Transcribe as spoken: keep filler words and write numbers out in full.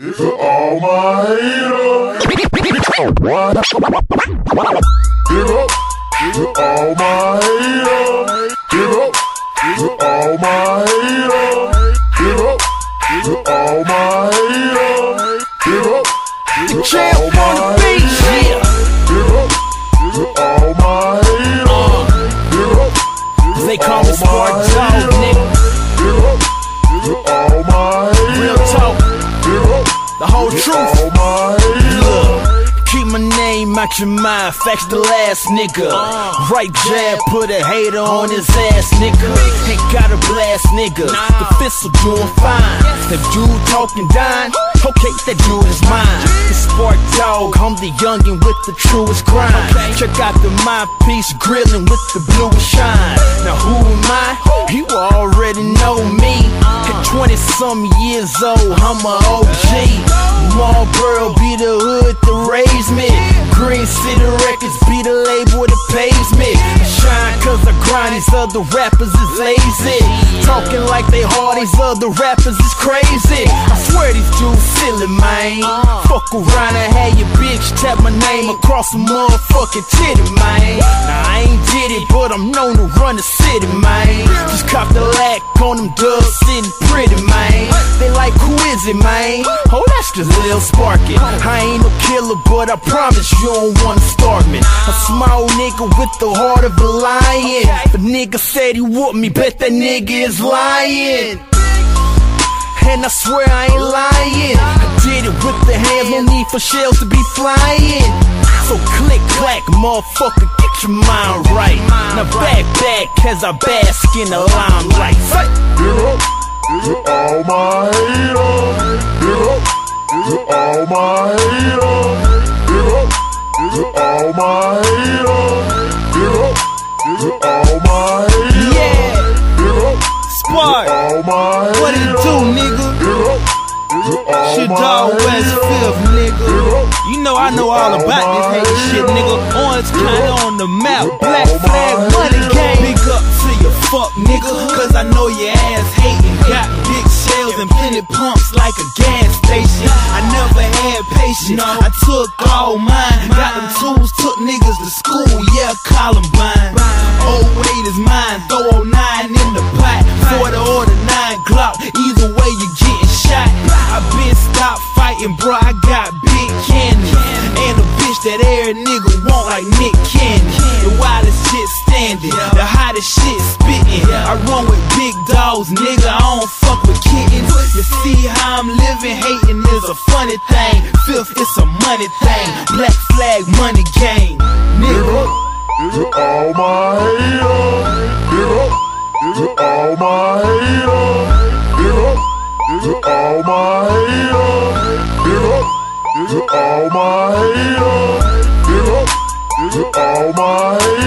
To all my haters, big up. To all my haters, big up. To all my haters, big up. To all my haters, big up. The champ on the beat, yeah. Big up. To all my haters, big up. They call me Sport Dog, nigga. Big up. To all my haters, Real talk, big up. the whole truth. All my haters. Look, keep my name out your mind, facts the last nigga. Right jab, put a hater on his ass, nigga. Ain't got a blast, nigga. The fistal doing fine. The dude talking dying, okay, that dude is mine. The Sport Dog, I'm the youngin' with the truest grind. Check out the my piece grillin' with the bluest shine. Now who am I? You already know me. At twenty some years old, I'm a O G. Marlboro be the hood that raised me. Green City Records be the label that pays me. I shine cause I grind, these other rappers is lazy. Talking like they hard, these other rappers is crazy. I swear these dudes silly, man. Fuck around and have your bitch tap my name across a motherfucking titty, man. Now I ain't did it, but I'm known to run the city, man. Just cop the lack on them dubs sitting pretty, man. They like, who is it, man? Oh, that's just Lil Sparky. I ain't no killer, but I promise you don't wanna start me. A small nigga with the heart of a lion. The nigga said he whooped me, bet that nigga is lying. And I swear I ain't lying. I did it with the hands, no need for shells to be flying. So click clack, motherfucker, get your mind right. Now back back, cause I bask in the limelight. Big up. To all my haters, big up. To all my haters, big up. To all my haters, big up. To all my haters, Yeah, big up. Spark, All my what it do, nigga? big up. To all Shit my dog West Fifth, big nigga. up. You know I know all about this hate shit, nigga. Orange County on the map, black flag money game. Big up to your fuck, nigga, cause I know your ass hating. Got big shells and plenty pumps like a gas station. I never had patience, I took all mine. Got them tools, took niggas to school, yeah, Columbine. Oh wait is mine, throw oh nine in the pot. forty or the nine Glock, either way you getting shot. I been stopped fighting, bro, I got big cannon. And a bitch that every nigga want like Nick Cannon. The wildest shit standing, the hottest shit spitting. I run with big dogs, nigga, I don't fuck with kittens. You see how I'm living, hating is a funny thing. Fifth, it's a money thing, black flag money game, nigga. To all my haters, big up. To all my haters, big up. To all my haters, big up. To all my haters, big up. To all my haters.